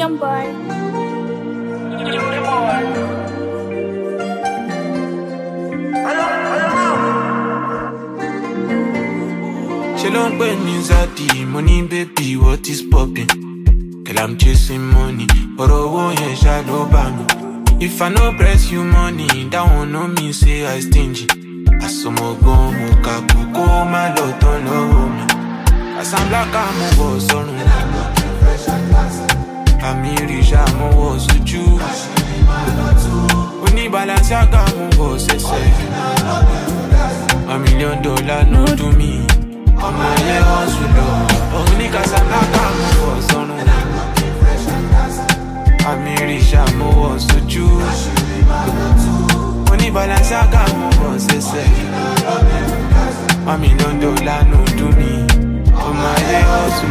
Freedom boy. She don't pay me Zati, money baby, what is poppin'? Girl, I'm chasing money, but I won't hear shadow by me. If I no press you money, that won't know me say I stingy. I saw my gun, muka kuko, my lot on me. As I'm black, I'm a boss on me. I'm rich, I'm a boss with you. We need balance, I got my boss, $1 million, no to me. I'm a year hustle, only cause I'm black, I'm a boss on me. I'm rich, I'm a boss with you. We need balance, I got my boss, $1 million, no to me. I'm a year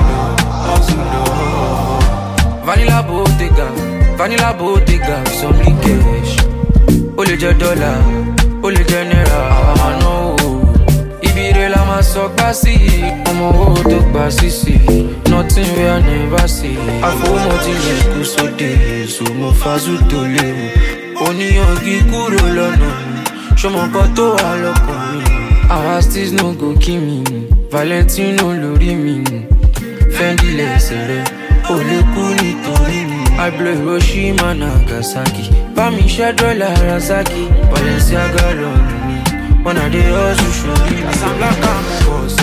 hustle. Vanilla Bottega, some cash. Only $1, only $1. I know. Ibire la ma so pasi, omo wo to pasi si. Nothing we I never see. Afo mo ti le ku so de, so mo fazu to le. Oni ogi kuro lọ́nà, shomo ko to wa lọ́kàn mi. Our steez no go kill me, Valentino lórí mi. Fendi lẹ́sẹ̀rẹ̀, ó lè kú nítorí mi. I blow Hiroshima Nagasaki, bá mi ṣẹ́dọ̀ Larasaki, Balenciaga lọ́nà mi. When I dey hustle, show me. As I'm black, I'm a boss.